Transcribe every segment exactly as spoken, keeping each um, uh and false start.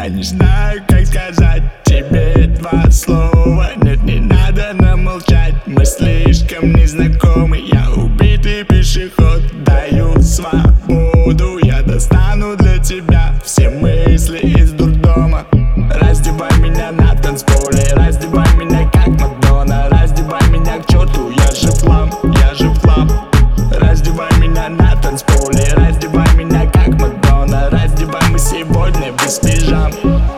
Я не знаю, как сказать тебе два слова. Нет, не надо нам молчать, мы слишком незнакомы. Я убитый пешеход, даю свободу. Я достану для тебя все мысли из дурдома. Раздевай меня на танцполе, раздевай меня как Мадонна. Раздевай меня к черту, я же флам, я же флам. Раздевай меня на танцполе, раздевай меня как Мадонна. Раздевай мы сегодня без пижам.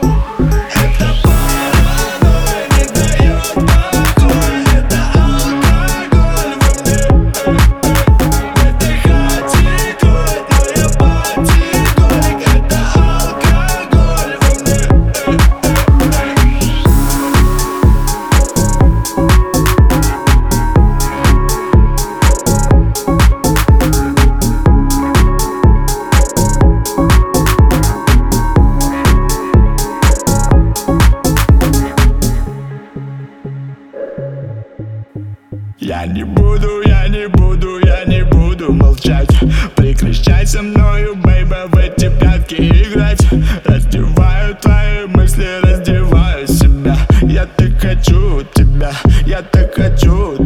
Я не буду, я не буду, я не буду молчать. Прекращай со мною, бейба, в эти прятки играть. Раздеваю твои мысли, раздеваю себя. Я так хочу тебя, я так хочу